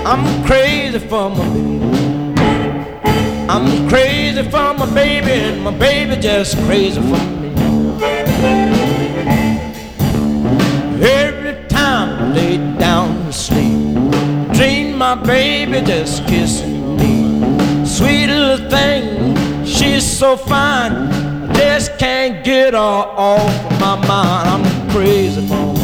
I'm crazy for my baby. I'm crazy for my baby, and my baby just crazy for me. Every time I lay down to sleep, dream my baby just kissing me. Sweet little thing, she's so fine, I just can't get her off my mind. I'm crazy for her.